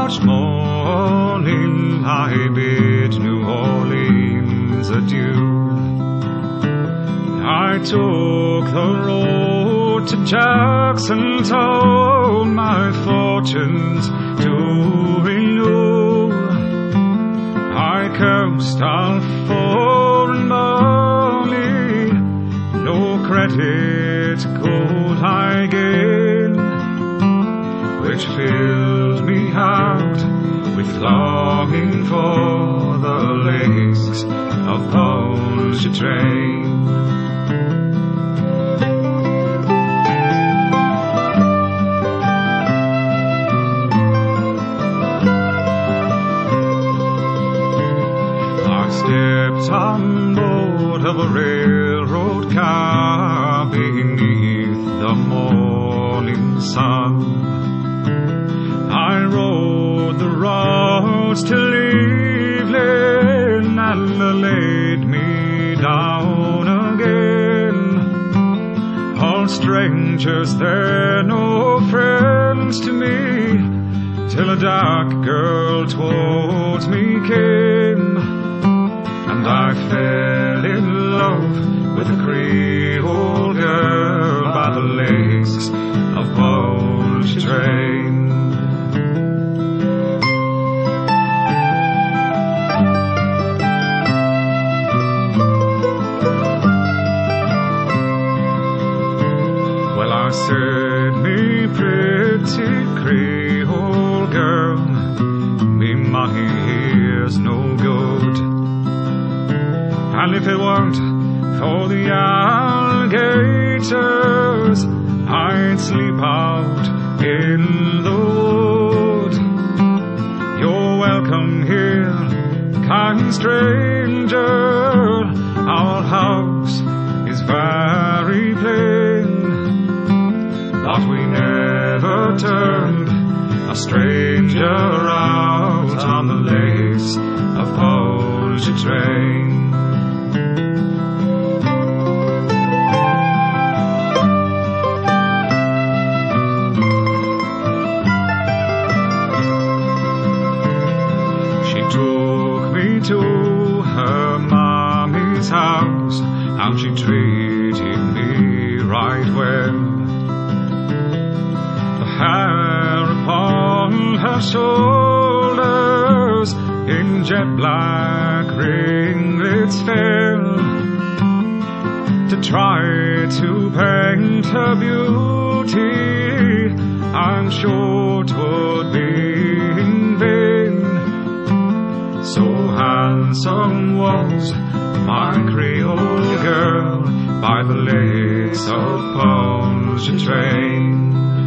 March morning I bid New Orleans adieu. I took the road to Jackson, told my fortunes to renew. I cursed our foreign money, no credit could I gain, which filled me out with longing for the lakes of Pontchartrain. Stepped on board of a railroad car beneath the morning sun. I rode the roads till evening and laid me down again. All strangers there, no friends to me, till a dark girl towards me came. And I fell in love with a Creole girl by the lakes of Pontchartrain. Well, I said, me pretty Creole girl, me money here's no good. And if it weren't for the alligators, I'd sleep out in the wood. You're welcome here, kind stranger. Our house is very plain, but we never turned a stranger out on the lakes of Pontchartrain. To her mommy's house, and she treated me right well. The hair upon her shoulders in jet black ringlets fell. To try to paint her beauty, I'm sure 'twould be in vain. So handsome was my Creole girl by the lakes of Pontchartrain.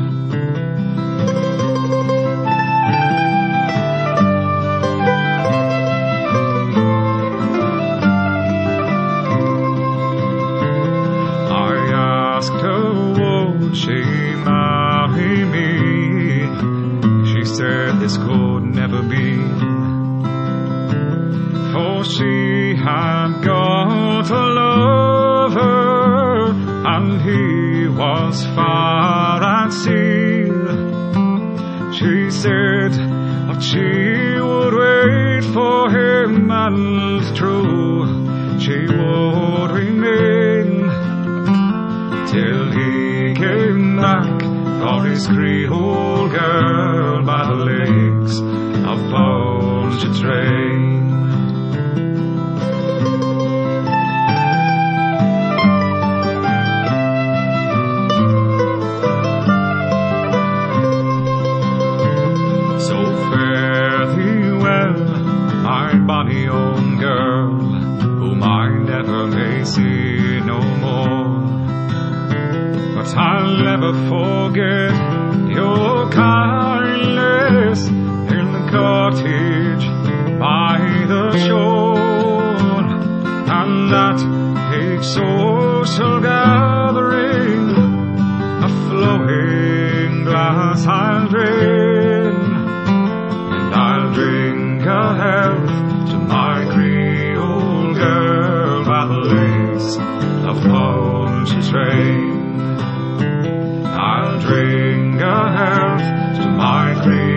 I asked her, would she marry me? She said this could never be, for she had got a lover, and he was far at sea. She said that she would wait for him, and true she would remain, till he came back for his Creole girl by the lakes of Pontchartrain. My bonny own girl, whom I never may see no more, but I'll never forget your kindness in the cottage by the shore, and that big social gathering, a flowing glass I'll drain, and I'll drink a health to my Creole girl by the lakes of Pontchartrain. I'll drink a health to my Creole